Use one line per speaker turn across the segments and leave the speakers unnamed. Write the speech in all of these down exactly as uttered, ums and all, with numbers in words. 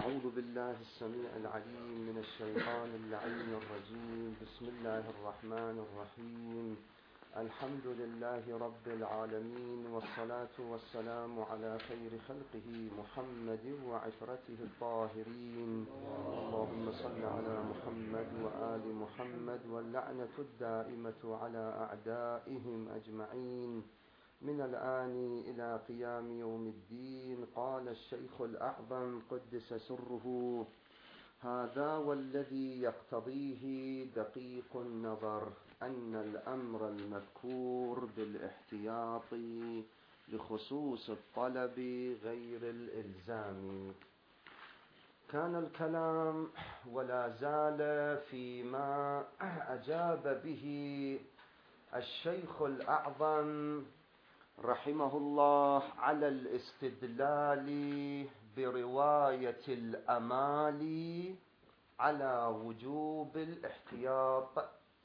أعوذ بالله السميع العليم من الشيطان اللعين الرجيم. بسم الله الرحمن الرحيم. الحمد لله رب العالمين، والصلاة والسلام على خير خلقه محمد وعشرته الطاهرين. اللهم صل على محمد وآل محمد، واللعنة الدائمة على أعدائهم أجمعين من الآن إلى قيام يوم الدين. قال الشيخ الأعظم قدس سره: هذا والذي يقتضيه دقيق النظر أن الأمر المذكور بالاحتياط لخصوص الطلب غير الإلزام. كان الكلام ولا زال فيما أجاب به الشيخ الأعظم رحمه الله على الاستدلال برواية الأمال على وجوب الاحتياط.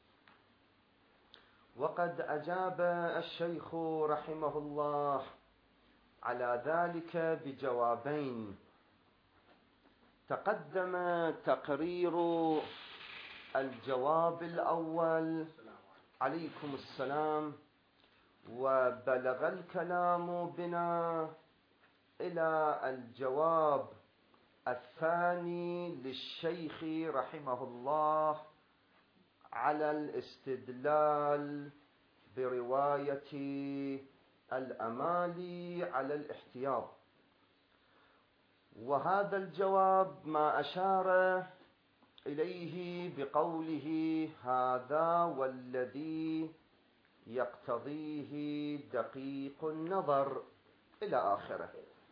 وقد أجاب الشيخ رحمه الله على ذلك بجوابين. تقدم تقرير الجواب الأول عليكم السلام، وبلغ الكلام بنا إلى الجواب الثاني للشيخ رحمه الله على الاستدلال برواية الأمال على الاحتياط. وهذا الجواب ما أشار إليه بقوله: هذا والذي يقتضيه دقيق النظر إلى آخره.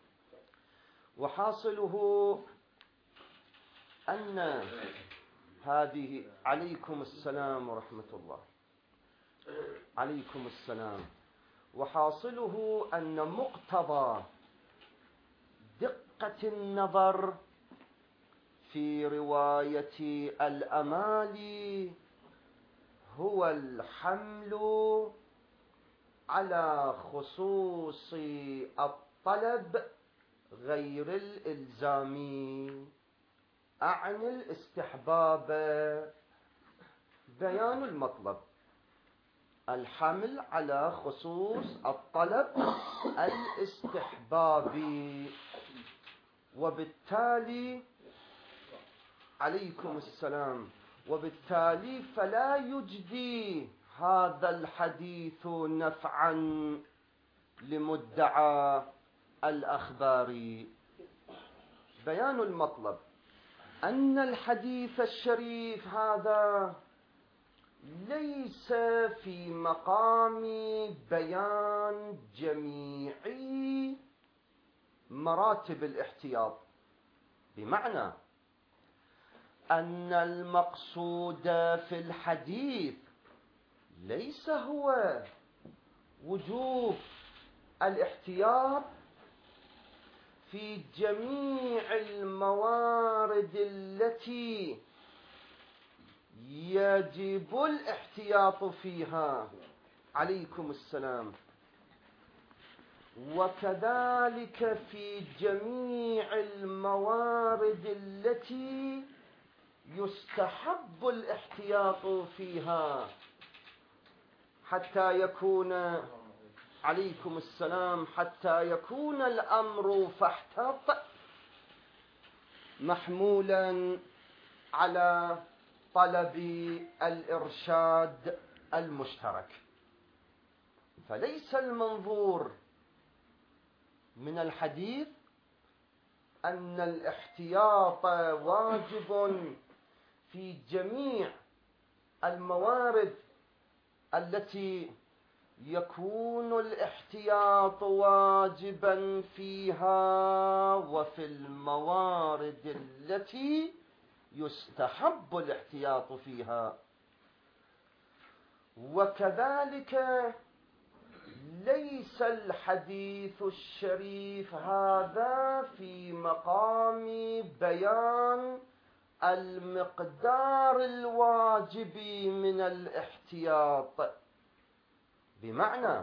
وحاصله أن هذه عليكم السلام ورحمة الله عليكم السلام وحاصله أن مقتضى دقة النظر في رواية الأمال هو الحمل على خصوص الطلب غير الإلزامي، أعني الاستحباب. بيان المطلب: الحمل على خصوص الطلب الاستحبابي. وبالتالي عليكم السلام وبالتالي فلا يجدي هذا الحديث نفعا لمدعى الأخبار. بيان المطلب أن الحديث الشريف هذا ليس في مقام بيان جميع مراتب الاحتياط، بمعنى أن المقصود في الحديث ليس هو وجوب الاحتياط في جميع الموارد التي يجب الاحتياط فيها. عليكم السلام. وكذلك في جميع الموارد التي يستحب الاحتياط فيها، حتى يكون عليكم السلام حتى يكون الأمر فاحتط محمولا على طلب الإرشاد المشترك. فليس المنظور من الحديث أن الاحتياط واجب في جميع الموارد التي يكون الاحتياط واجبا فيها، وفي الموارد التي يستحب الاحتياط فيها. وكذلك ليس الحديث الشريف هذا في مقام بيان المقدار الواجب من الاحتياط، بمعنى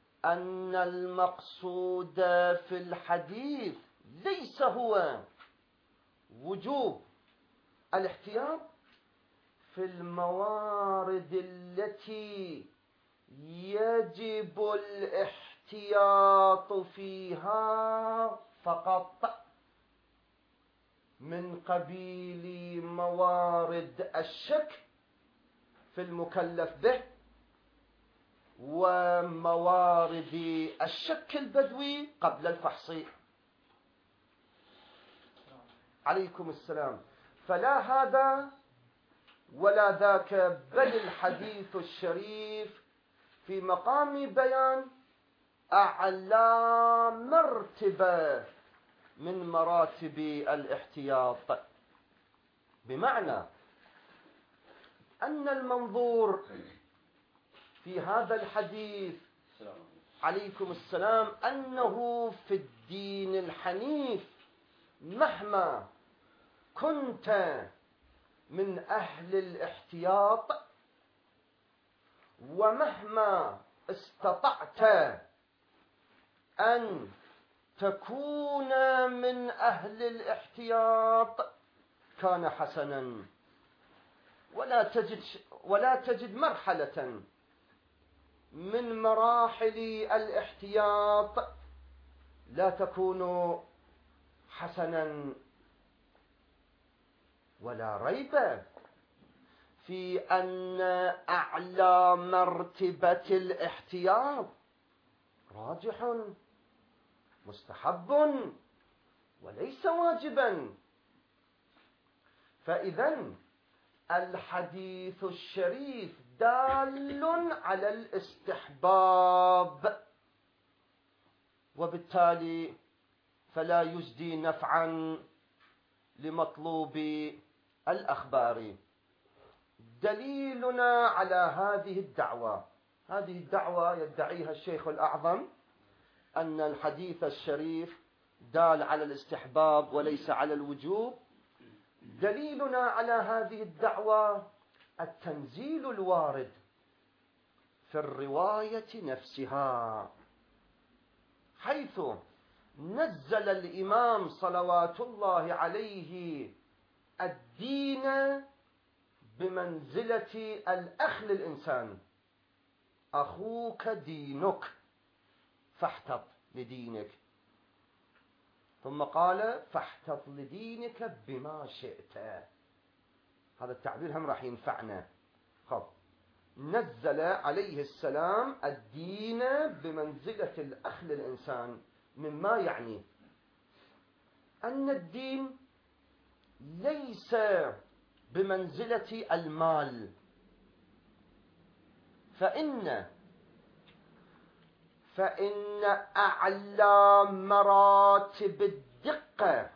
أن المقصود في الحديث ليس هو وجوب الاحتياط في الموارد التي يجب الاحتياط فيها فقط، من قبيل موارد الشك في المكلف به، وموارد الشك البدوي قبل الفحص. عليكم السلام. فلا هذا ولا ذاك، بل الحديث الشريف في مقام بيان أعلى مرتبة من مراتب الاحتياط، بمعنى أن المنظور في هذا الحديث عليكم السلام أنه في الدين الحنيف مهما كنت من أهل الاحتياط ومهما استطعت أن تكون من أهل الاحتياط كان حسنا، ولا تجد ولا تجد مرحلة من مراحل الاحتياط لا تكون حسنا. ولا ريب في أن أعلى مرتبة الاحتياط راجح مستحب وليس واجبا. فإذا الحديث الشريف دال على الاستحباب، وبالتالي فلا يجدي نفعا لمطلوب الأخبار. دليلنا على هذه الدعوة، هذه الدعوة يدعيها الشيخ الأعظم أن الحديث الشريف دال على الاستحباب وليس على الوجوب. دليلنا على هذه الدعوة التنزيل الوارد في الرواية نفسها، حيث نزل الإمام صلوات الله عليه الدين بمنزلة الأخ للإنسان. أخوك دينك فاحتط لدينك، ثم قال فاحتط لدينك بما شئت. هذا التعبير هم راح ينفعنا. خب، نزل عليه السلام الدين بمنزلة الأخ للإنسان، مما يعني أن الدين ليس بمنزلة المال، فإن فإن أعلى مراتب الدقة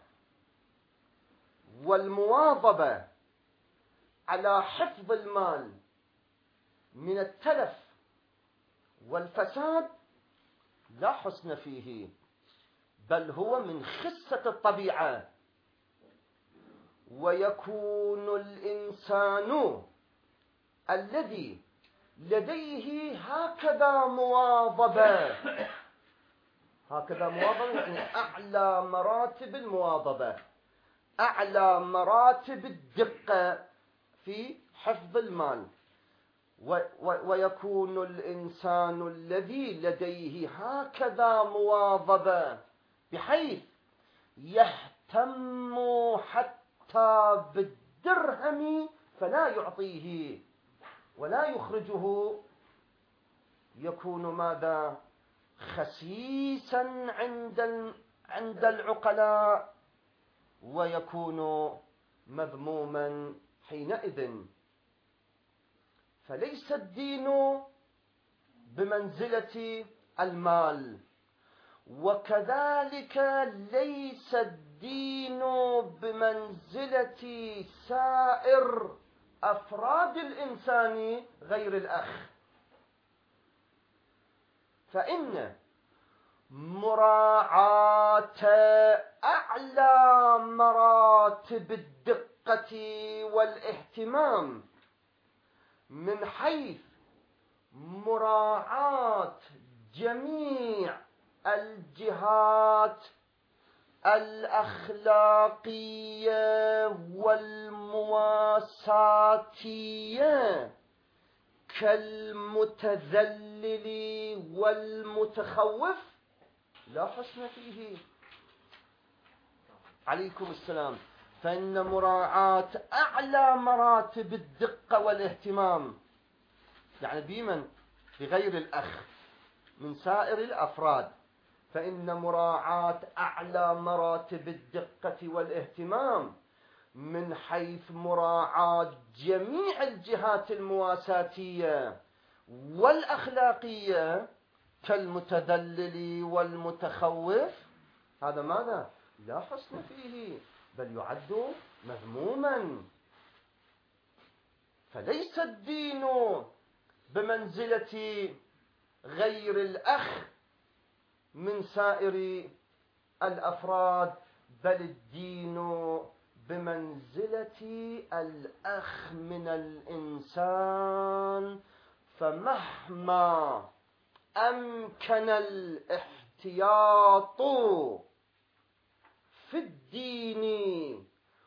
والمواظبة على حفظ المال من التلف والفساد لا حسن فيه، بل هو من خسة الطبيعة. ويكون الإنسان الذي لديه هكذا مواظبة، هكذا مواظبة يعني أعلى مراتب المواظبة، أعلى مراتب الدقة في حفظ المال. ويكون الإنسان الذي لديه هكذا مواظبة بحيث يهتم حتى بالدرهم فلا يعطيه ولا يخرجه، يكون ماذا؟ خسيسا عند عند العقلاء، ويكون مذموما حينئذ. فليس الدين بمنزلة المال، وكذلك ليس الدين بمنزلة سائر أفراد الإنسان غير الأخ. فإن مراعاة أعلى مراتب الدقة والاهتمام من حيث مراعاة جميع الجهات الأخلاقية والمواساتية كالمتذلل والمتخوف لا حسن فيه. عليكم السلام. فإن مراعاة أعلى مراتب الدقة والاهتمام، يعني بمن؟ بغير الأخ من سائر الأفراد، فإن مراعاة أعلى مراتب الدقة والاهتمام من حيث مراعاة جميع الجهات المواساتية والأخلاقية كالمتذلل والمتخوف، هذا ماذا؟ لا حسن فيه، بل يعد مذموما. فليس الدين بمنزلة غير الأخ من سائر الأفراد، بل الدين بمنزلة الأخ من الإنسان. فمهما أمكن الاحتياط في الدين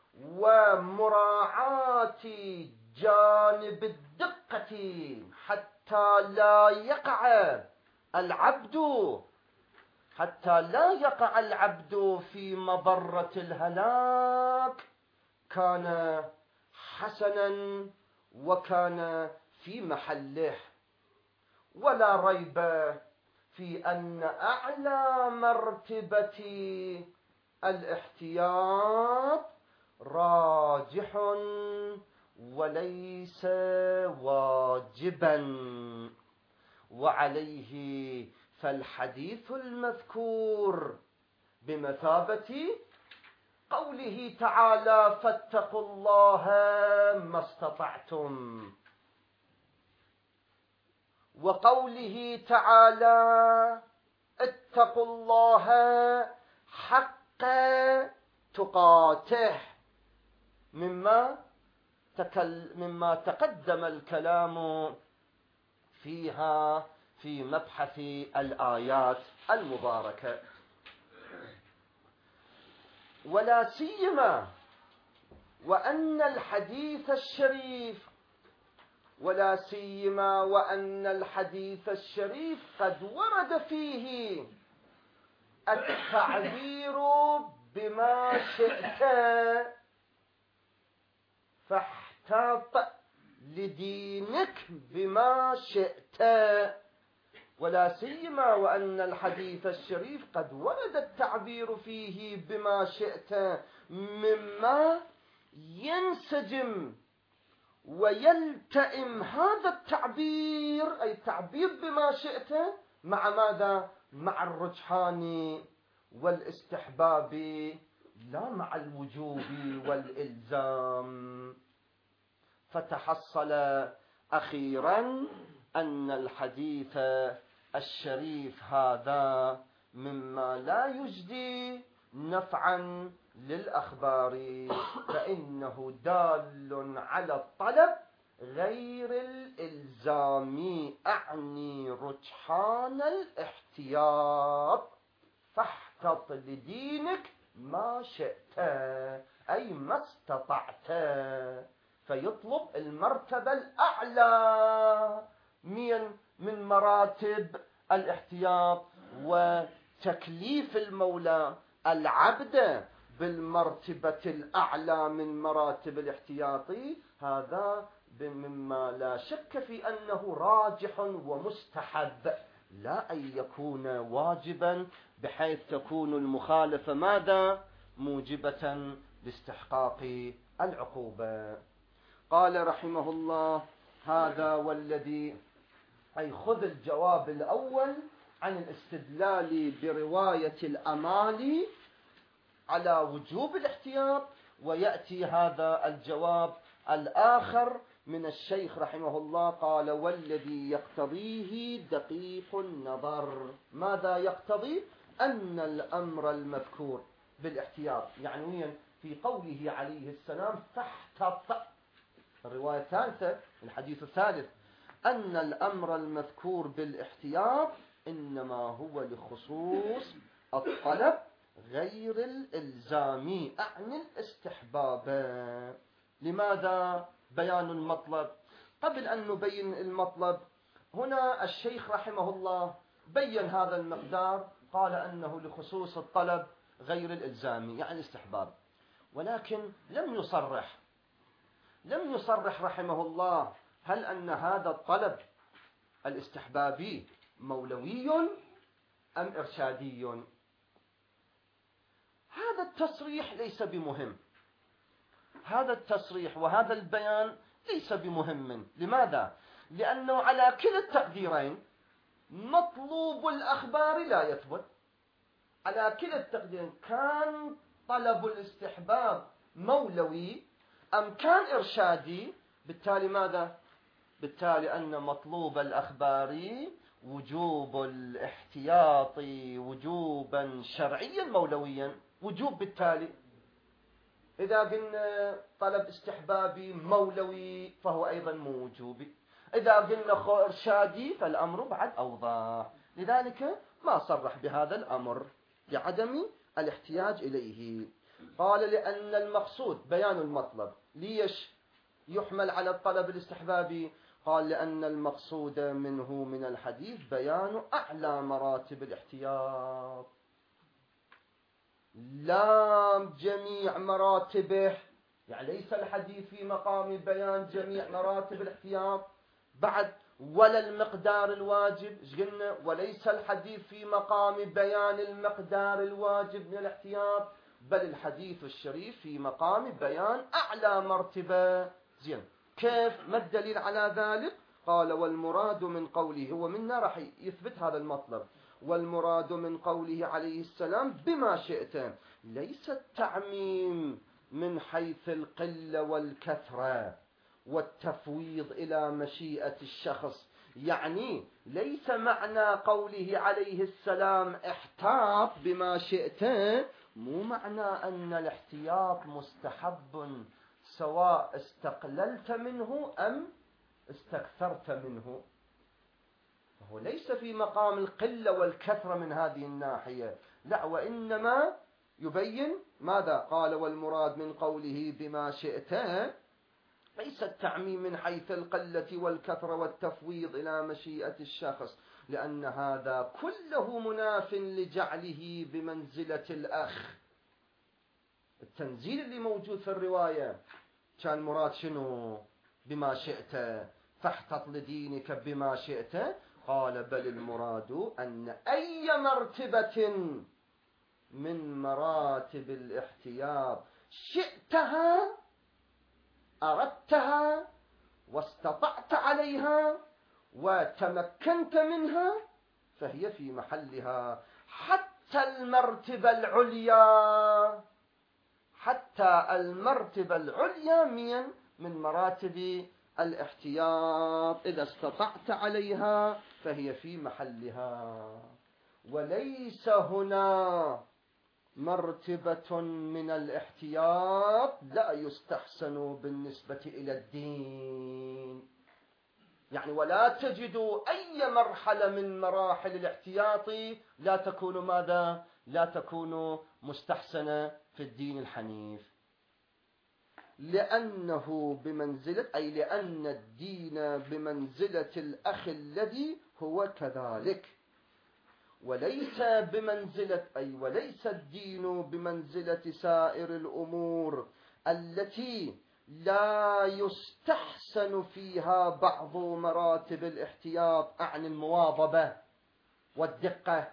ومراعاة جانب الدقة حتى لا يقع العبد حتى لا يقع العبد في مضرة الهلاك، كان حسنا وكان في محله. ولا ريب في أن أعلى مرتبة الاحتياط راجح وليس واجبا. وعليه فالحديث المذكور بمثابة قوله تعالى فاتقوا الله ما استطعتم، وقوله تعالى اتقوا الله حق تقاته، مما تكل مما تقدم الكلام فيها في مبحث الآيات المباركة. ولا سيما وأن الحديث الشريف ولا سيما وأن الحديث الشريف قد ورد فيه التعبير بما شئت فاحتاط لدينك بما شئت. ولا سيما وأن الحديث الشريف قد ورد التعبير فيه بما شئت، مما ينسجم ويلتئم هذا التعبير، أي التعبير بما شئت، مع ماذا؟ مع الرجحان والاستحباب، لا مع الوجوب والإلزام. فتحصل أخيرا أن الحديث الشريف هذا مما لا يجدي نفعا للأخبار، فإنه دال على الطلب غير الإلزام، أعني رجحان الاحتياط. فاحتط لدينك ما شئت، أي ما استطعت. فيطلب المرتبة الأعلى من من مراتب الاحتياط، وتكليف المولى العبد بالمرتبة الأعلى من مراتب الاحتياط، هذا مما لا شك في أنه راجح ومستحب، لا أن يكون واجبا بحيث تكون المخالفة ماذا؟ موجبة لاستحقاق العقوبة. قال رحمه الله هذا والذي، أي خذ الجواب الأول عن الاستدلال برواية الأمالي على وجوب الاحتياط، ويأتي هذا الجواب الآخر من الشيخ رحمه الله. قال والذي يقتضيه دقيق النظر. ماذا يقتضي؟ أن الأمر المذكور بالاحتياط، يعني في قوله عليه السلام فاحتط، الرواية الثالثة الحديث الثالث، أن الأمر المذكور بالاحتياط إنما هو لخصوص الطلب غير الإلزامي، أعني الاستحباب. لماذا بيان المطلب؟ قبل أن نبين المطلب، هنا الشيخ رحمه الله بين هذا المقدار، قال أنه لخصوص الطلب غير الإلزامي يعني الاستحباب، ولكن لم يصرح لم يصرح رحمه الله هل أن هذا الطلب الاستحبابي مولوي أم إرشادي. هذا التصريح ليس بمهم، هذا التصريح وهذا البيان ليس بمهم. لماذا؟ لأنه على كلا التقديرين مطلوب الأخبار لا يثبت. على كلا التقديرين كان طلب الاستحباب مولوي أم كان إرشادي، بالتالي ماذا؟ بالتالي أن مطلوب الأخبار وجوب الاحتياط وجوبا شرعيا مولويا، وجوب. بالتالي إذا قلنا طلب استحبابي مولوي فهو أيضا موجوبي، إذا قلنا إرشادي فالأمر بعد أوضح. لذلك ما صرح بهذا الأمر لعدم الاحتياج إليه. قال لأن المقصود بيان المطلب. ليش يحمل على الطلب الاستحبابي؟ قال لأن المقصود منه من الحديث بيان أعلى مراتب الاحتياط لا جميع مراتبه، يعني ليس الحديث في مقام بيان جميع مراتب الاحتياط بعد، ولا المقدار الواجب قلنا، وليس الحديث في مقام بيان المقدار الواجب من الاحتياط، بل الحديث الشريف في مقام بيان أعلى مرتبة. زين، كيف؟ ما الدليل على ذلك؟ قال والمراد من قوله، هو منا راح يثبت هذا المطلب، والمراد من قوله عليه السلام بما شئت ليس التعميم من حيث القلة والكثرة والتفويض إلى مشيئة الشخص. يعني ليس معنى قوله عليه السلام احتاط بما شئت مو معنى أن الاحتياط مستحب سواء استقللت منه أم استكثرت منه، هو ليس في مقام القلة والكثرة من هذه الناحية، لا، وإنما يبين ماذا؟ قال والمراد من قوله بما شئت ليس التعميم من حيث القلة والكثرة والتفويض إلى مشيئة الشخص، لأن هذا كله مناف لجعله بمنزلة الأخ. التنزيل اللي موجود في الرواية كان مراد شنو؟ بما شئت فاحتط لدينك بما شئت. قال بل المراد أن أي مرتبة من مراتب الاحتياط شئتها أردتها واستطعت عليها وتمكنت منها فهي في محلها، حتى المرتبة العليا حتى المرتبة العليا من من مراتب الاحتياط إذا استطعت عليها فهي في محلها. وليس هنا مرتبة من الاحتياط لا يستحسن بالنسبة إلى الدين، يعني ولا تجد أي مرحلة من مراحل الاحتياط لا تكون ماذا؟ لا تكون مستحسنة في الدين الحنيف، لأنه بمنزلة أي لأن الدين بمنزلة الأخ الذي هو كذلك، وليس بمنزلة أي وليس الدين بمنزلة سائر الأمور التي لا يستحسن فيها بعض مراتب الاحتياط عن المواظبة والدقة.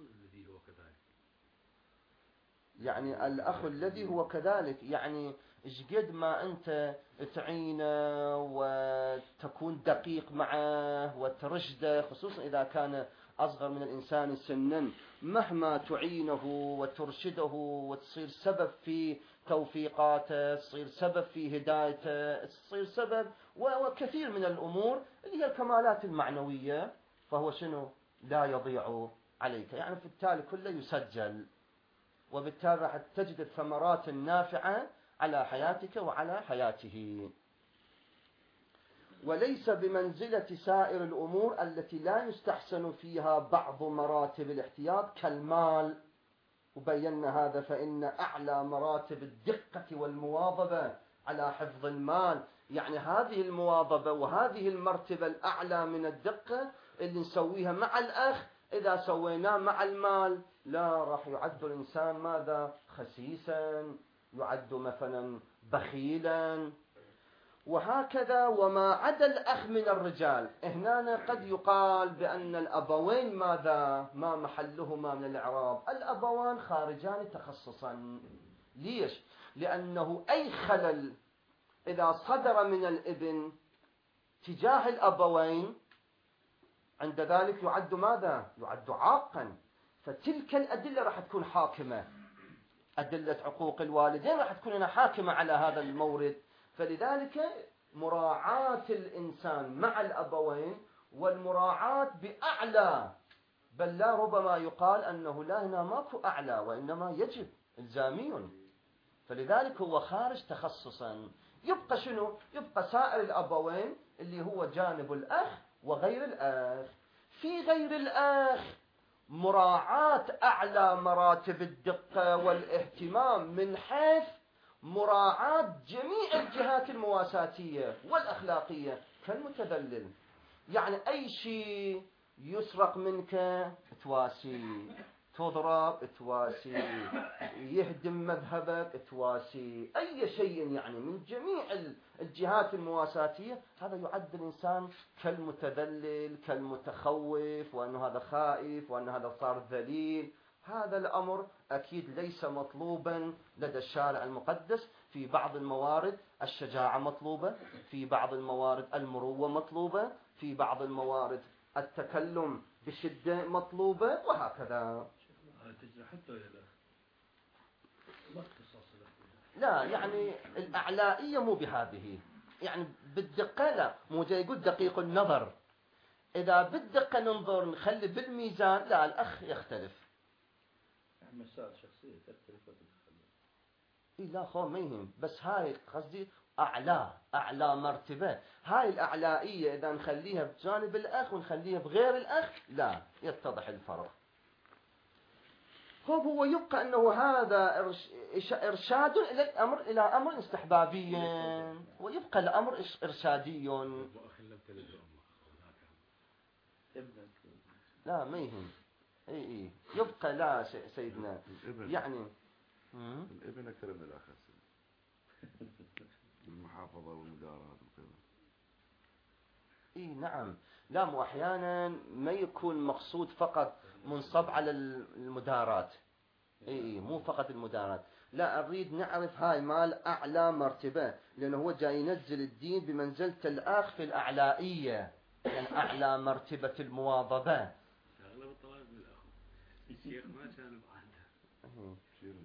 يعني الأخ الذي هو كذلك، يعني إيش قد ما أنت تعينه وتكون دقيق معه وترشده، خصوصا إذا كان أصغر من الإنسان سنا، مهما تعينه وترشده وتصير سبب في توفيقاته، تصير سبب في هدايته، تصير سبب وكثير من الأمور اللي هي الكمالات المعنوية، فهو شنو؟ لا يضيع عليك، يعني في التالي كله يسجل، وبالتالي راح تجد الثمرات النافعة على حياتك وعلى حياته. وليس بمنزلة سائر الأمور التي لا يستحسن فيها بعض مراتب الاحتياط كالمال، وبينا هذا، فإن أعلى مراتب الدقة والمواظبة على حفظ المال، يعني هذه المواظبة وهذه المرتبة الأعلى من الدقة اللي نسويها مع الأخ، إذا سويناه مع المال لا راح يعد الإنسان ماذا؟ خسيسا، يعد مثلا بخيلا. وهكذا وما عدا الأخ من الرجال، هنا قد يقال بأن الأبوين ماذا؟ ما محلهما من الإعراب؟ الأبوان خارجان تخصصا. ليش؟ لأنه أي خلل إذا صدر من الابن تجاه الأبوين عند ذلك يعد ماذا؟ يعد عاقا. فتلك الأدلة راح تكون حاكمة، أدلة عقوق الوالدين راح تكون هنا حاكمة على هذا المورد. فلذلك مراعاة الإنسان مع الأبوين والمراعاة بأعلى، بل لا ربما يقال أنه لا هنا ماكو أعلى، وإنما يجب إلزامي. فلذلك هو خارج تخصصا. يبقى شنو؟ يبقى سائر الأبوين اللي هو جانب الأخ وغير الأخ. في غير الأخ مراعاة أعلى مراتب الدقة والاهتمام من حيث مراعاة جميع الجهات المواساتية والأخلاقية كالمتذلل. يعني أي شيء يسرق منك تواسي، تضرب تواسي، يهدم مذهبك تواسي، أي شيء يعني من جميع الجهات المواساتية، هذا يعد الإنسان كالمتذلل كالمتخوف، وأنه هذا خائف، وأنه هذا صار ذليل. هذا الأمر أكيد ليس مطلوبا لدى الشارع المقدس. في بعض الموارد الشجاعة مطلوبة، في بعض الموارد المروة مطلوبة، في بعض الموارد التكلم بشدة مطلوبة، وهكذا. لا يعني الأعلائية مو بهذه، يعني بالدقة لا، مو جاي يقول دقيق النظر. إذا بالدقة ننظر نخلي بالميزان، لا الأخ يختلف.
مسائل شخصية تختلف وتتخلف.
إيه لا خو ما يهم، بس هاي قصدي أعلى أعلى مرتبة. هاي الأعلائية إذا نخليها بجانب الأخ ونخليها بغير الأخ لا يتضح الفرق. هو هو يبقى أنه هذا إرشاد إلى الأمر، إلى أمر استحبابي، ويبقى الأمر إرشادي. لا ما يهم. اي اي يبقى لا سيدنا يعني
الابن اكثر من الاخ المحافظه والمدارات وكذا.
اي نعم. لا مو احيانا ما يكون مقصود فقط منصب على المدارات. اي اي مو فقط المدارات، لا اريد نعرف هاي مال اعلى مرتبه، لانه هو جاي ينزل الدين بمنزله الاخ في الاعلائيه، يعني اعلى مرتبه المواظبه.
الشيخ ما كان بعده.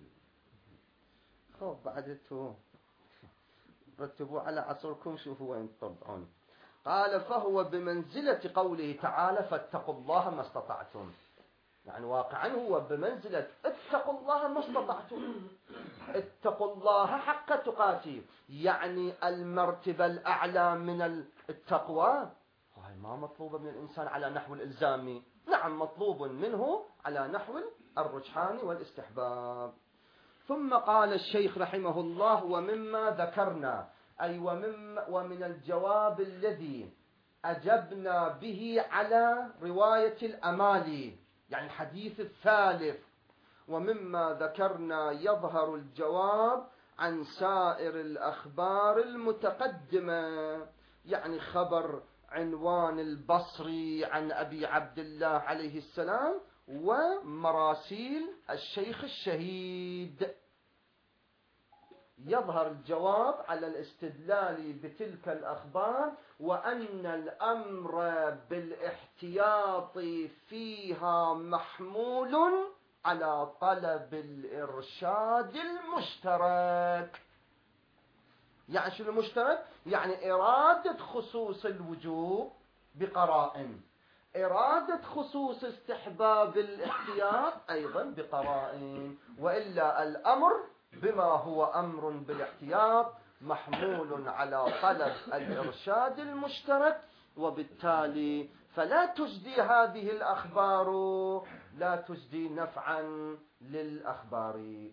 خب بعدته رتبوا على عصركم شوفوا وين تطبعون. قال فهو بمنزلة قوله تعالى فاتقوا الله ما استطعتم، يعني واقعا هو بمنزلة اتقوا الله ما استطعتم، اتقوا الله حق تقاته، يعني المرتبة الأعلى من التقوى. وهي ما مطلوبة من الإنسان على نحو الإلزامي، نعم مطلوب منه على نحو الرجحان والاستحباب. ثم قال الشيخ رحمه الله ومما ذكرنا، أي ومن, ومن الجواب الذي أجبنا به على رواية الأمالي، يعني الحديث الثالث، ومما ذكرنا يظهر الجواب عن سائر الأخبار المتقدمة، يعني خبر عنوان البصري عن أبي عبد الله عليه السلام ومراسيل الشيخ الشهيد. يظهر الجواب على الاستدلال بتلك الأخبار، وأن الأمر بالاحتياط فيها محمول على طلب الإرشاد المشترك. يعني شو المشترك؟ يعني إرادة خصوص الوجوب بقرائن، إرادة خصوص استحباب الاحتياط أيضا بقرائن، وإلا الأمر بما هو أمر بالاحتياط محمول على طلب الإرشاد المشترك، وبالتالي فلا تجدي هذه الأخبار لا تجدي نفعا للأخبار.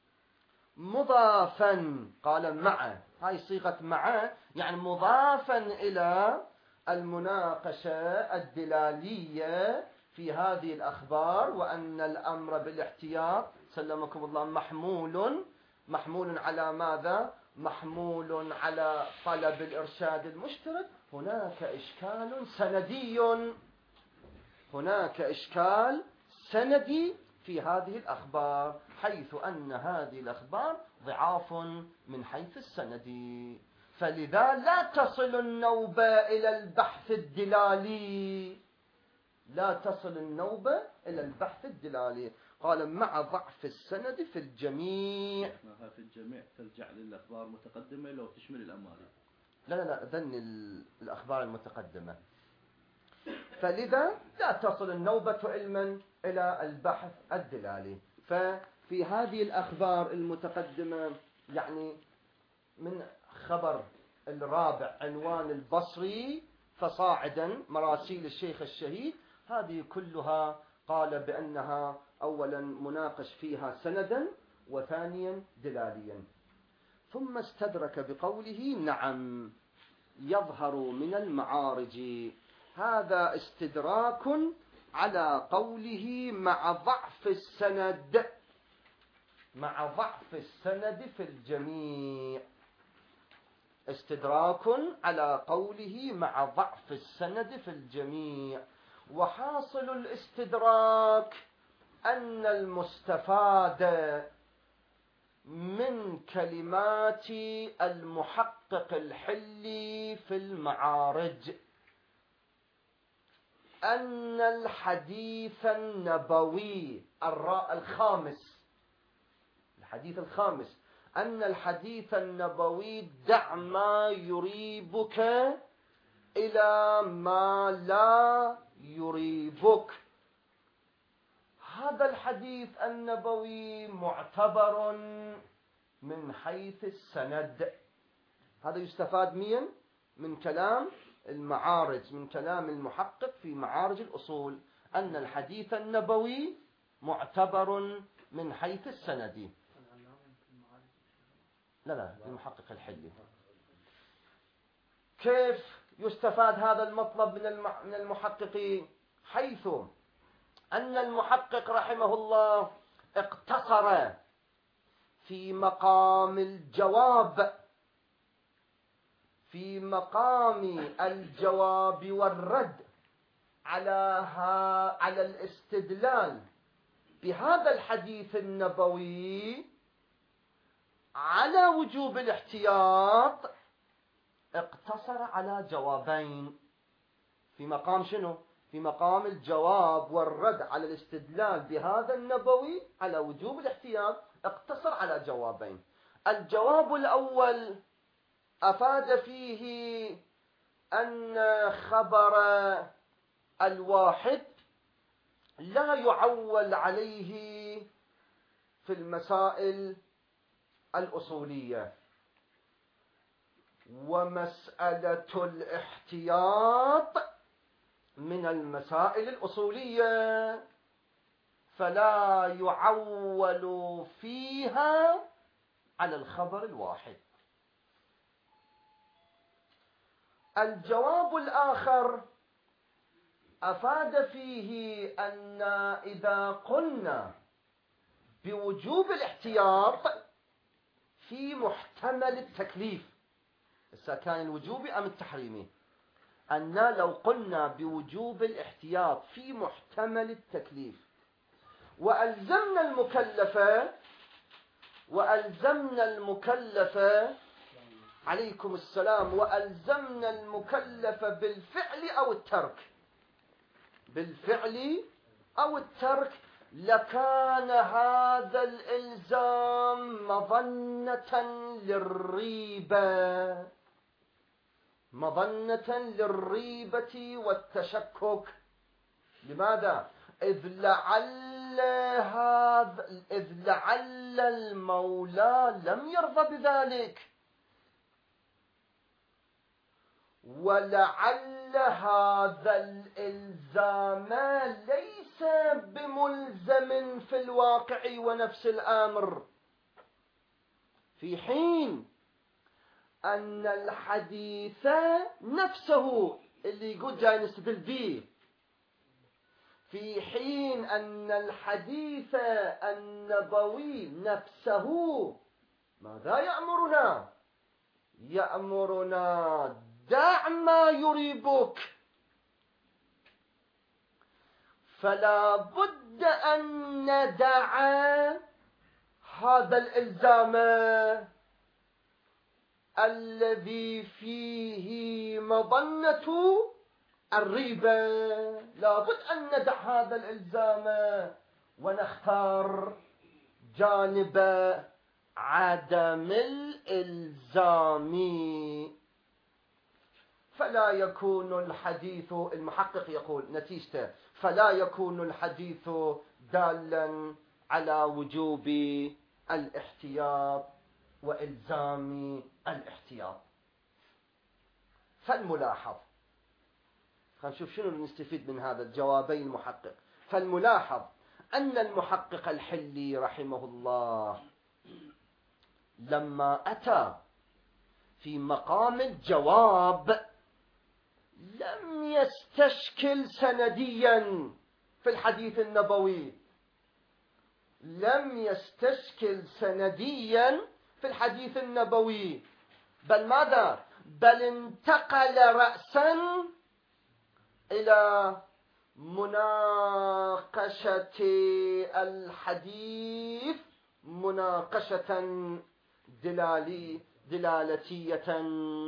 مضافا، قال مع، هاي صيغة مع يعني مضافا إلى المناقشة الدلالية في هذه الأخبار، وأن الأمر بالاحتياط سلمكم الله محمول محمول على ماذا؟ محمول على طلب الإرشاد المشترك. هناك إشكال سندي، هناك إشكال سندي في هذه الأخبار، حيث أن هذه الأخبار ضعاف من حيث السند، فلذا لا تصل النوبة إلى البحث الدلالي، لا تصل النوبة إلى البحث الدلالي. قال مع ضعف السند في الجميع.
في الجميع ترجع للأخبار المتقدمة لو تشمل الأماري.
لا لا لا ذن الأخبار المتقدمة. فلذا لا تصل النوبة علما إلى البحث الدلالي. ففي هذه الأخبار المتقدمة يعني من خبر الرابع عنوان البصري فصاعدا مراسيل الشيخ الشهيد، هذه كلها قال بأنها أولا مناقش فيها سندا وثانيا دلاليا. ثم استدرك بقوله نعم يظهر من المعارج، هذا استدراك على قوله مع ضعف السند، مع ضعف السند في الجميع، استدراك على قوله مع ضعف السند في الجميع. وحاصل الاستدراك أن المستفاد من كلمات المحقق الحلي في المعارج أن الحديث النبوي الخامس، الحديث الخامس أن الحديث النبوي دع ما يريبك إلى ما لا يريبك، هذا الحديث النبوي معتبر من حيث السند. هذا يستفاد من من كلام المعارج، من كلام المحقق في معارج الأصول، أن الحديث النبوي معتبر من حيث السند. لا لا المحقق الحلي. كيف يستفاد هذا المطلب من من المحققين؟ حيث أن المحقق رحمه الله اقتصر في مقام الجواب، في مقام الجواب والرد على على الاستدلال بهذا الحديث النبوي على وجوب الاحتياط، اقتصر على جوابين. في مقام شنو؟ في مقام الجواب والرد على الاستدلال بهذا النبوي على وجوب الاحتياط اقتصر على جوابين. الجواب الأول أفاد فيه أن خبر الواحد لا يعول عليه في المسائل الأصولية، ومسألة الاحتياط من المسائل الأصولية، فلا يعول فيها على الخبر الواحد. الجواب الآخر أفاد فيه أن إذا قلنا بوجوب الاحتياط في محتمل التكليف، إذا كان الوجوب أم التحريمي، أن لو قلنا بوجوب الاحتياط في محتمل التكليف وألزمنا المكلفة وألزمنا المكلفة عليكم السلام وألزمنا المكلف بالفعل أو الترك، بالفعل أو الترك، لكان هذا الإلزام مظنة للريبة، مظنة للريبة والتشكك. لماذا؟ إذ لعل هذا إذ لعل المولى لم يرضى بذلك، ولعل هذا الإلزام ليس بملزم في الواقع ونفس الأمر، في حين أن الحديث نفسه اللي يقول جاي نستدل به، في حين أن الحديث النبوي نفسه ماذا يأمرنا؟ يأمرنا دع ما يريبك. فلا بد أن ندع هذا الإلزام الذي فيه مظنة الريبة، لا بد أن ندع هذا الإلزام ونختار جانب عدم الإلزام. فلا يكون الحديث، المحقق يقول نتيجته، فلا يكون الحديث دالا على وجوب الاحتياط وإلزام الاحتياط. فالملاحظ، خلينا نشوف شنو نستفيد من هذا الجوابين المحقق. فالملاحظ أن المحقق الحلي رحمه الله لما أتى في مقام الجواب لم يستشكل سنديا في الحديث النبوي، لم يستشكل سنديا في الحديث النبوي، بل ماذا؟ بل انتقل رأسا إلى مناقشة الحديث مناقشة دلالي دلالتية،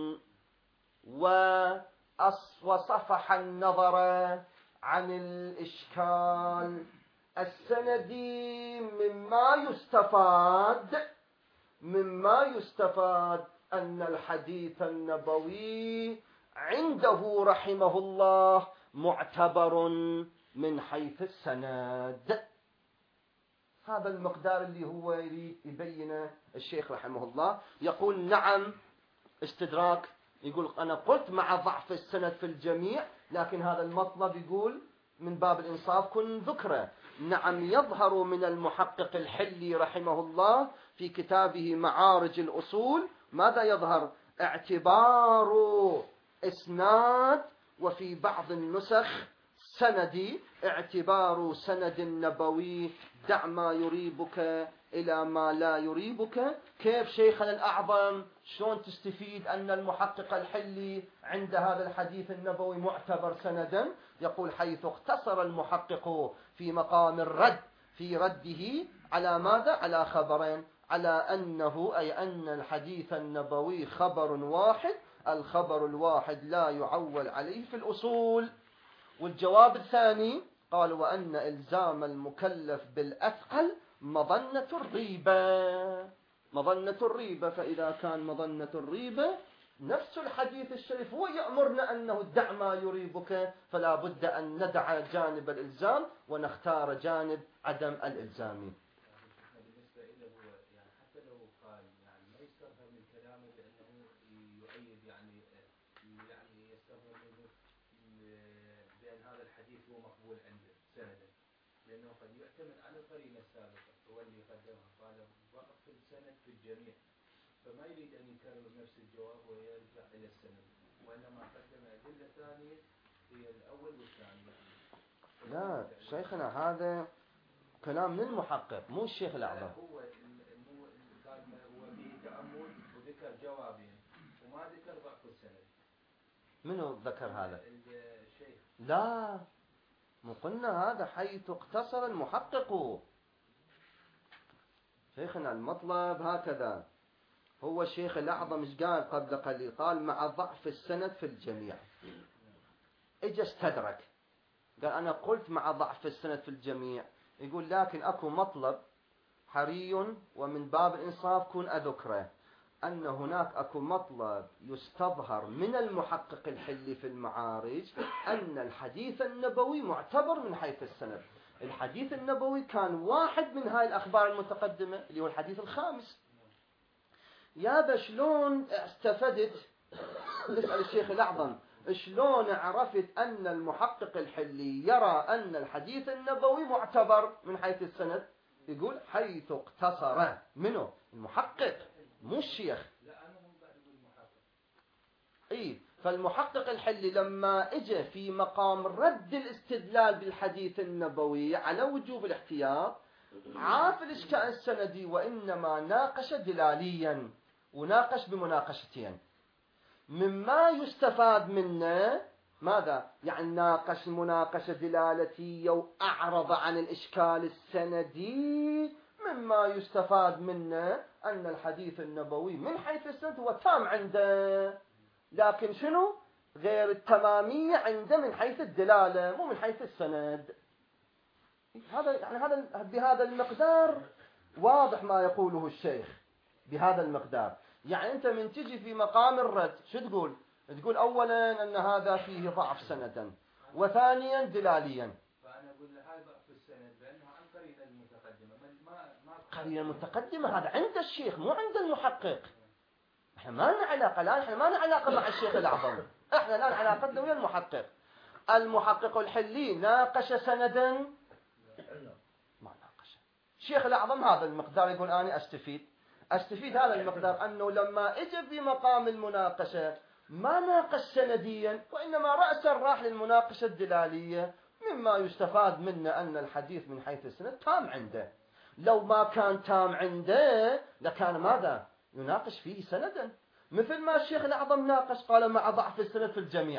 وصفح النظر عن الإشكال السندي. مما يستفاد مما يستفاد أن الحديث النبوي عنده رحمه الله معتبر من حيث السند. هذا المقدار اللي هو يريد يبينه الشيخ رحمه الله. يقول نعم استدراك، يقول أنا قلت مع ضعف السند في الجميع، لكن هذا المطلب يقول من باب الإنصاف كن ذكره. نعم يظهر من المحقق الحلي رحمه الله في كتابه معارج الأصول ماذا يظهر؟ اعتبار إسناد، وفي بعض النسخ سندي، اعتبار سند النبوي دع ما يريبك إلى ما لا يريبك. كيف شيخنا الأعظم شلون تستفيد أن المحقق الحلي عند هذا الحديث النبوي معتبر سندا؟ يقول حيث اختصر المحقق في مقام الرد في رده على ماذا؟ على خبرين، على أنه أي أن الحديث النبوي خبر واحد، الخبر الواحد لا يعول عليه في الأصول. والجواب الثاني قال وأن إلزام المكلف بالأثقل مظنة الريبة، مظنة الريبة. فإذا كان مظنة الريبة نفس الحديث الشريف هو يأمرنا أنه دع ما يريبك، فلا بد أن ندع جانب الإلزام ونختار جانب عدم الإلزام.
لأنه قد يعتمد على القرينة السابقة، هو اللي قدمها قال ضعف السند في الجميع، فما يريد أن يكرر نفس الجواب ويرجع إلى السند، وإنما قدم أدلة ثانية هي الأول والثاني.
لا شيخنا هذا كلام من المحقق مو الشيخ الأعظم.
هو مو قال هو به تأمل وذكر جوابين وما ذكر ضعف السند.
منو ذكر هذا؟
الشيخ.
لا مو قلنا هذا حيث اقتصر المحقق. شيخنا المطلب هكذا، هو الشيخ الأعظم ايش قال قبل قليل؟ قال مع ضعف السند في الجميع. اجى استدرك قال أنا قلت مع ضعف السند في الجميع، يقول لكن أكو مطلب حري ومن باب الإنصاف كن أذكره، أن هناك أكو مطلب يستظهر من المحقق الحلي في المعارج أن الحديث النبوي معتبر من حيث السند. الحديث النبوي كان واحد من هاي الأخبار المتقدمة اللي هو الحديث الخامس. يا بشلون استفدت نسأل الشيخ الأعظم شلون عرفت أن المحقق الحلي يرى أن الحديث النبوي معتبر من حيث السند؟ يقول حيث اقتصر منه المحقق مو الشيخ. إيه، فالمحقق الحلي لما اجى في مقام رد الاستدلال بالحديث النبوي على وجوب الاحتياط عاف الإشكال السندي، وإنما ناقش دلاليا وناقش بمناقشتين. مما يستفاد منه ماذا؟ يعني ناقش مناقشة دلالتية وأعرض عن الإشكال السندي. مما يستفاد منه أن الحديث النبوي من حيث السند هو تام عنده، لكن شنو؟ غير التمامية عنده من حيث الدلالة مو من حيث السند. هذا يعني هذا بهذا المقدار واضح ما يقوله الشيخ بهذا المقدار. يعني أنت من تجي في مقام الرد شو تقول؟ تقول أولا أن هذا فيه ضعف سندا، وثانيا دلاليا.
فأنا أقول هذا ضعف السند لأنه عن قرينة المتقدمة. ما ما
قرينة المتقدمة هذا عند الشيخ مو عند المحقق. احنا ما لنا علاقة الآن، احنا ما لنا علاقة مع الشيخ الأعظم، احنا الآن علاقتنا ويا المحقق. المحقق الحلي ناقش سندا ما ناقش. الشيخ الأعظم هذا المقدار يقول أنا أستفيد أستفيد هذا المقدار أنه لما اجى في مقام المناقشة ما ناقش سنديا، وإنما رأسا راح للمناقشة الدلالية. مما يستفاد منه أن الحديث من حيث السند تام عنده. لو ما كان تام عنده لكان ماذا؟ يناقش فيه سندا، مثل ما الشيخ الأعظم ناقش قال مع ضعف السند في الجميع.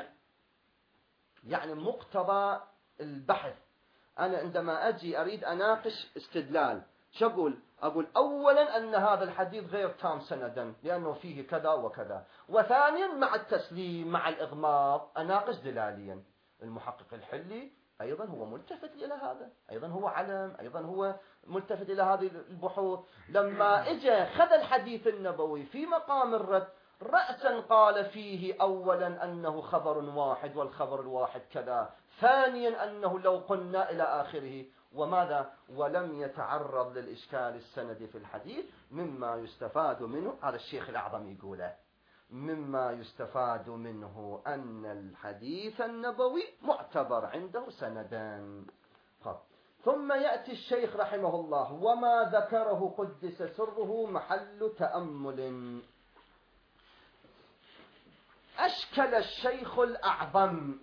يعني مقتضى البحث أنا عندما أجي أريد أناقش استدلال شو أقول؟ أقول أولا أن هذا الحديث غير تام سندا لأنه فيه كذا وكذا، وثانيا مع التسليم مع الإغماض أناقش دلاليا. المحقق الحلي أيضا هو ملتفت إلى هذا، أيضا هو علم، أيضا هو ملتفت إلى هذه البحوث. لما إجا خذ الحديث النبوي في مقام الرد رأسا قال فيه أولا أنه خبر واحد والخبر الواحد كذا، ثانيا أنه لو قلنا إلى آخره، وماذا؟ ولم يتعرض للإشكال السندي في الحديث. مما يستفاد منه هذا الشيخ الأعظم يقوله، مما يستفاد منه أن الحديث النبوي معتبر عنده سندا. ثم يأتي الشيخ رحمه الله وما ذكره قدس سره محل تأمل. أشكل الشيخ الأعظم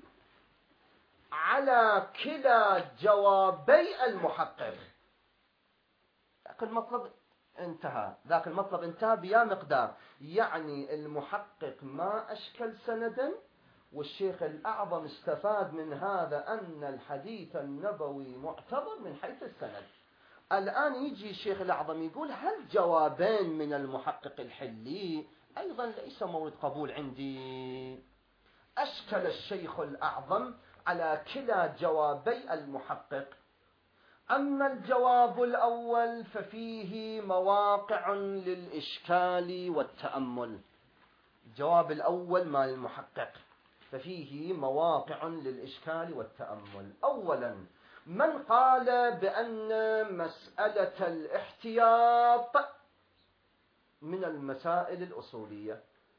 على كلا جوابي المحقق. ذاك المطلب انتهى، ذاك المطلب انتهى بيا مقدار. يعني المحقق ما أشكل سندا، والشيخ الأعظم استفاد من هذا أن الحديث النبوي معتبر من حيث السند. الآن يجي الشيخ الأعظم يقول هل جوابين من المحقق الحلي أيضا ليس مورد قبول عندي. أشكل الشيخ الأعظم على كلا جوابي المحقق. أما الجواب الأول ففيه مواقع للإشكال والتأمل. الجواب الأول مال المحقق ففيه مواقع للإشكال والتأمل. أولا، من قال بأن مسألة الاحتياط من المسائل الأصولية،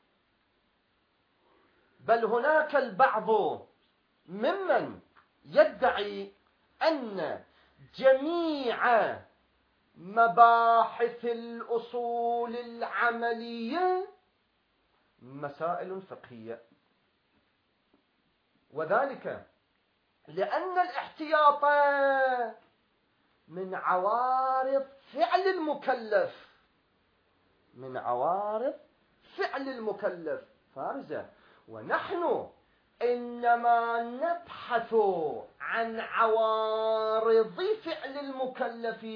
بل هناك البعض ممن يدعي أن جميع مباحث الأصول العملية مسائل فقهية، وذلك لأن الاحتياط من عوارض فعل المكلف، من عوارض فعل المكلف فارزة، ونحن إنما نبحث عن عوارض فعل المكلف،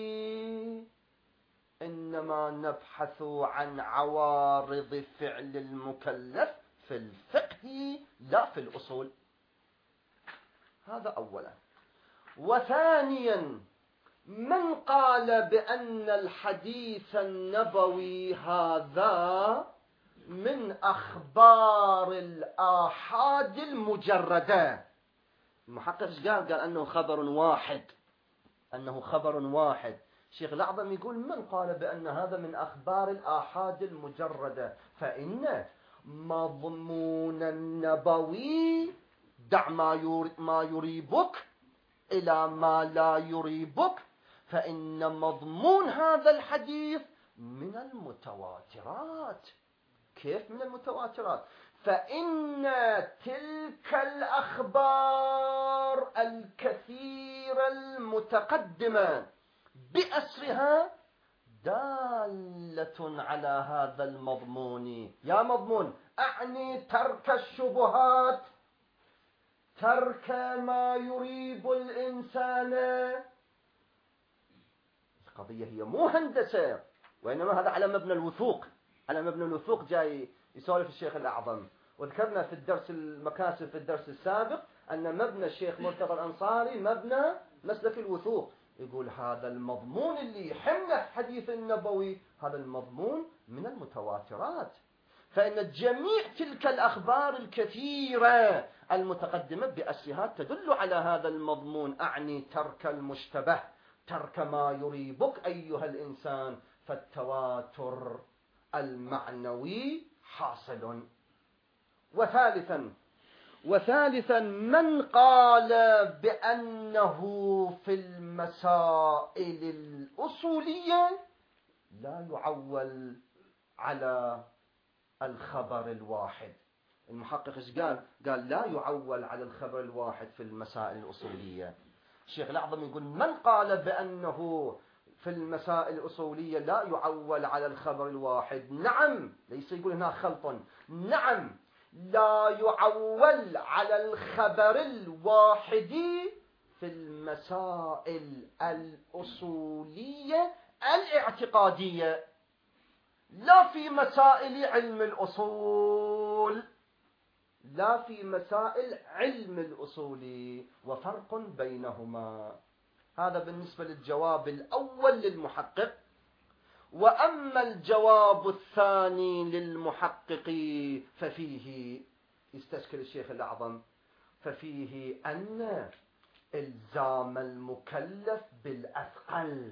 إنما نبحث عن عوارض فعل المكلف في الفقه لا في الأصول. هذا أولا. وثانيا، من قال بأن الحديث النبوي هذا من أخبار الآحاد المجردة. المحقق ايش قال؟ قال أنه خبر واحد، أنه خبر واحد. الشيخ الأعظم يقول من قال بأن هذا من أخبار الآحاد المجردة، فإن مضمون النبوي دع ما يريبك إلى ما لا يريبك، فإن مضمون هذا الحديث من المتواترات. كيف من المتواترات؟ فإن تلك الأخبار الكثيرة المتقدمة بأسرها دالة على هذا المضمون. يا مضمون أعني ترك الشبهات، ترك ما يريب الإنسان. القضية هي مو هندسة، وإنما هذا على مبنى الوثوق. على مبنى الوثوق جاي يسولف الشيخ الأعظم. وذكرنا في الدرس المكاسب في الدرس السابق أن مبنى الشيخ مرتضى الأنصاري مبنى مسلك الوثوق. يقول هذا المضمون اللي يحمله حديث النبوي هذا المضمون من المتواترات، فإن جميع تلك الأخبار الكثيرة المتقدمة بأسرها تدل على هذا المضمون، أعني ترك المشتبه، ترك ما يريبك أيها الإنسان، فالتواتر المعنوي حاصل. وثالثا وثالثا من قال بأنه في المسائل الأصولية لا يعول على الخبر الواحد. المحقق ايش قال؟ قال لا يعول على الخبر الواحد في المسائل الأصولية. الشيخ الأعظم يقول من قال بأنه في المسائل الأصولية لا يعول على الخبر الواحد، نعم، ليس يقول هنا خلط، نعم لا يعول على الخبر الواحد في المسائل الأصولية الاعتقادية، لا في مسائل علم الأصول، لا في مسائل علم الأصول، وفرق بينهما. هذا بالنسبة للجواب الأول للمحقق. وأما الجواب الثاني للمحقق ففيه، يستشكل الشيخ الأعظم، ففيه أن إلزام المكلف بالأثقل.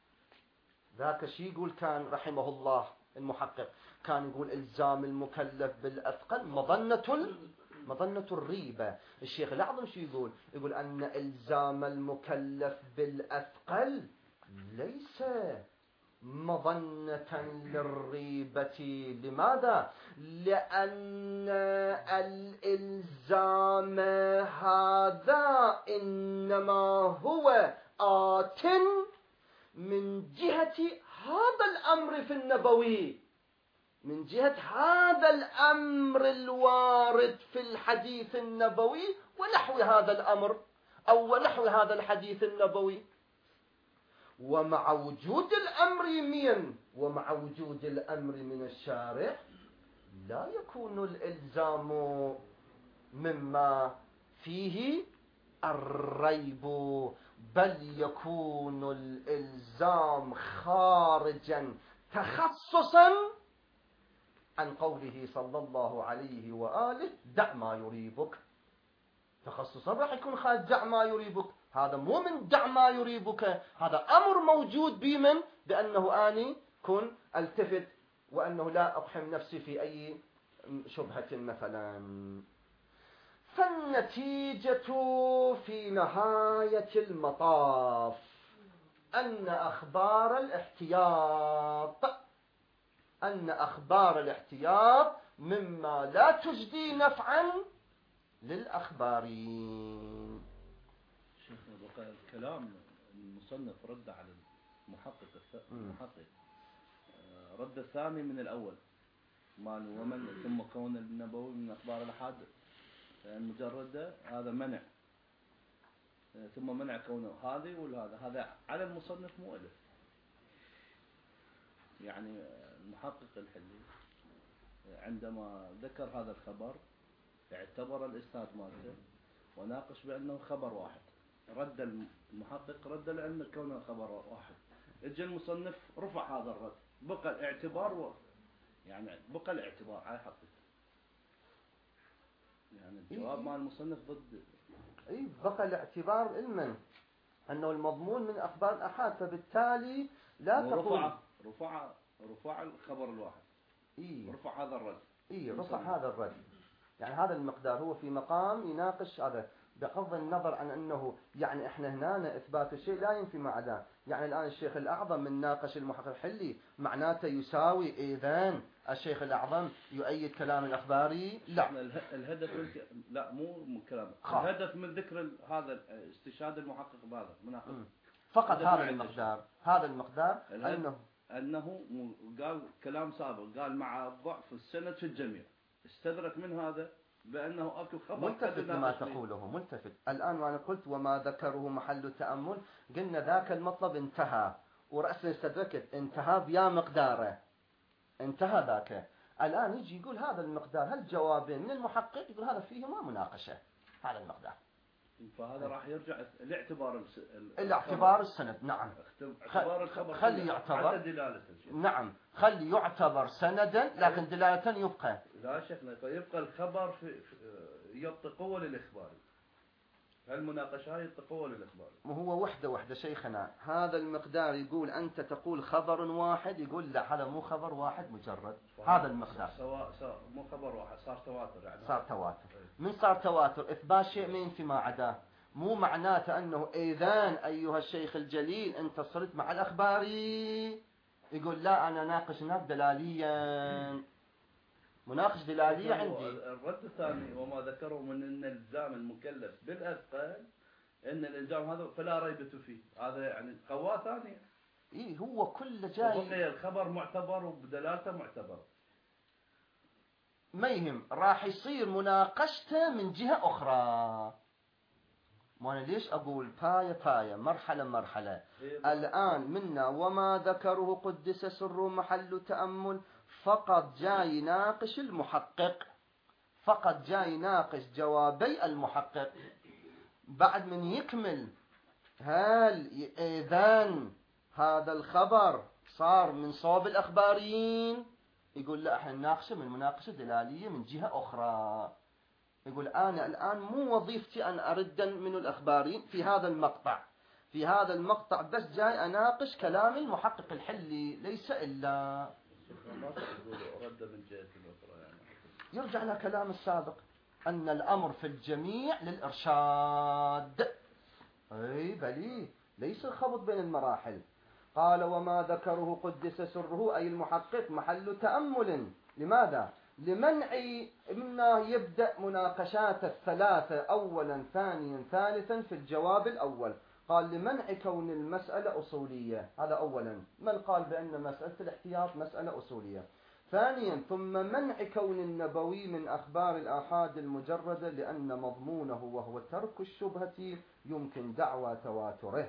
ذاك شي يقول كان رحمه الله المحقق، كان يقول إلزام المكلف بالأثقل مظنة مظنة الريبة. الشيخ الأعظم شو يقول؟ يقول أن إلزام المكلف بالأثقل ليس مظنة للريبة. لماذا؟ لأن الإلزام هذا إنما هو آت من جهة هذا الأمر في النبوي، من جهة هذا الأمر الوارد في الحديث النبوي ونحو هذا الأمر أو ونحو هذا الحديث النبوي. ومع وجود الأمر من ومع وجود الأمر من الشارع لا يكون الإلزام مما فيه الريب، بل يكون الإلزام خارجا تخصصا عن قوله صلى الله عليه وآله دع ما يريبك. تخصصا راح يكون خارج دع ما يريبك، هذا مو من دع ما يريبك، هذا أمر موجود بمن بأنه آني كن التفت وأنه لا أقحم نفسي في أي شبهة مثلا. فالنتيجة في نهاية المطاف أن أخبار الاحتياط أن أخبار الاحتياط مما لا تجدي نفعا للأخبارين.
شيخنا بقى الكلام المصنف رد على المحقق المحقق رد الثاني من الأول مال ومن ثم كون النبوي من أخبار الأحاد المجردة هذا منع، ثم منع كونه هذه وهذا، هذا على المصنف مؤلف. يعني المحقق الحلي عندما ذكر هذا الخبر اعتبر الإسناد مالته وناقش بأنه خبر واحد، رد المحقق رد لأن كونه خبر واحد. اجى المصنف رفع هذا الرد، بقى الاعتبار و... يعني بقى الاعتبار على حقيقته. يعني الجواب مع المصنف ضد
اي بقى الاعتبار علما أنه المضمون من أخبار الأحاد، فبالتالي لا تقول
رفع رفع رفع الخبر الواحد،
إيه؟
رفع هذا الرد
إيه رصع هذا الرد، يعني هذا المقدار هو في مقام يناقش هذا، بغض النظر عن أنه يعني إحنا هنا إثبات الشيء لا ينفي ما عداه. يعني الآن الشيخ الأعظم من ناقش المحقق الحلي، معناته يساوي إذن الشيخ الأعظم يؤيد كلام الأخباري؟ لا.
الهدف لا مو كلام،
خاص.
الهدف من ذكر هذا استشهاد المحقق بهذا مناقض
فقط هذا المقدار، هذا المقدار أنه
أنه قال كلام سابق، قال مع ضعف السند في الجميع، استدرك من هذا بأنه أكو خبر.
ملتفت لما تقوله، ملتفت. الآن وأنا قلت وما ذكره محل التأمل، قلنا ذاك المطلب انتهى، ورأسا استدركت انتهى بيا مقداره، انتهى ذاك. الآن يجي يقول هذا المقدار، هل جوابين من المحقق يقول هذا فيه ما مناقشة، هذا المقدار.
فهذا راح يرجع لاعتبار
الاعتبار السند. نعم،
اعتبار الخبر
خلي يعتبر،
دلالته.
نعم خلي يعتبر سندا لكن دلالة يبقى.
لا شيخنا، فيبقى الخبر في يعطي قوة للإخباري، هالمناقشة يعطي قوة للإخباري.
وهو وحدة وحدة شيخنا، هذا المقدار يقول أنت تقول خبر واحد، يقول لا هذا مو خبر واحد مجرد، هذا المقدار
سواء سواء مو خبر واحد، صار تواتر يعني.
صار تواتر. من صار تواتر إثبات شيء ما ينفي ما عداه، مو معناته أنه إذن أيها الشيخ الجليل أنت صرت مع الأخباري يقول لا أنا ناقش هناك دلاليا، مناقش دلالية عندي.
الرد الثاني وما ذكره من أن الإلزام المكلف بالأثقال أن الإلزام هذا فلا ريبة فيه، هذا يعني قوة ثانية.
إيه هو كل جاي
بقي الخبر معتبر وبدلالته معتبر،
ما يهم، راح يصير مناقشته من جهة أخرى. وانا ليش اقول باية باية مرحلة مرحلة؟ الان منا وما ذكره قدس سر محل تأمل، فقط جاي يناقش المحقق، فقط جاي يناقش جوابي المحقق. بعد من يكمل هل اذن هذا الخبر صار من صوب الاخباريين، يقول لا احنا نناقشه من مناقشة دلالية من جهة اخرى. يقول أنا الآن مو وظيفتي أن أرد من الأخبارين في هذا المقطع، في هذا المقطع بس جاي أناقش كلام المحقق الحلي، ليس إلا يرجع إلى كلام السابق أن الأمر في الجميع للإرشاد. أي بلي ليس الخبط بين المراحل. قال وما ذكره قدس سره أي المحقق محل تأمل. لماذا؟ لمنع مما يبدأ مناقشات الثلاثة أولا ثانيا ثالثا في الجواب الأول. قال لمنع كون المسألة أصولية، هذا أولا، من قال بأن مسألة الاحتياط مسألة أصولية. ثانيا ثم منع كون النبوي من أخبار الآحاد المجردة لأن مضمونه وهو ترك الشبهة يمكن دعوى تواتره.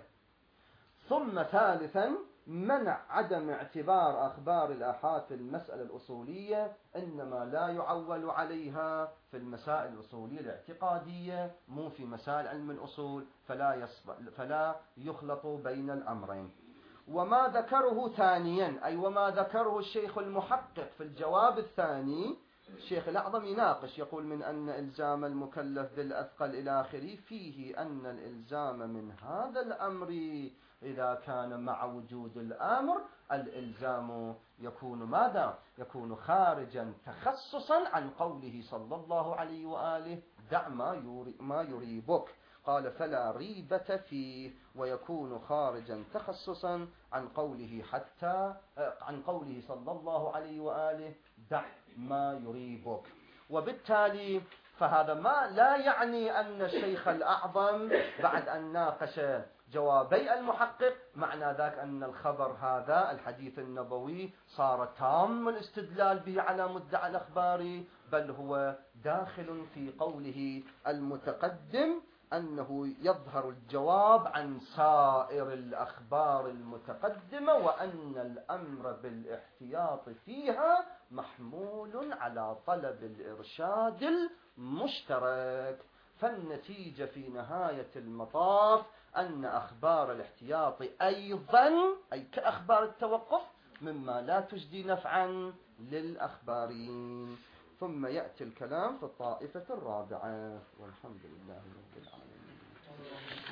ثم ثالثا منع عدم اعتبار أخبار الآحاد في المسألة الأصولية، إنما لا يعول عليها في المسائل الأصولية الاعتقادية، مو في مسائل علم الأصول، فلا, فلا يخلط بين الأمرين. وما ذكره ثانيا أي وما ذكره الشيخ المحقق في الجواب الثاني، الشيخ الأعظم يناقش يقول من أن إلزام المكلف بالأثقل إلى آخره فيه أن الإلزام من هذا الأمر إذا كان مع وجود الأمر الإلزام يكون ماذا؟ يكون خارجا تخصصا عن قوله صلى الله عليه وآله دع ما يريبك. قال فلا ريبة فيه، ويكون خارجا تخصصا عن قوله حتى عن قوله صلى الله عليه وآله دع ما يريبك. وبالتالي فهذا ما لا يعني أن الشيخ الأعظم بعد أن ناقش جوابي المحقق معنى ذاك أن الخبر هذا الحديث النبوي صار تام الاستدلال به على مدعى الأخباري، بل هو داخل في قوله المتقدم أنه يظهر الجواب عن سائر الأخبار المتقدمة، وأن الأمر بالاحتياط فيها محمول على طلب الإرشاد المشترك. فالنتيجة في نهاية المطاف أن أخبار الاحتياط أيضا أي كأخبار التوقف مما لا تجدي نفعا للأخبارين. ثم يأتي الكلام في الطائفة الرابعة، والحمد لله رب العالمين.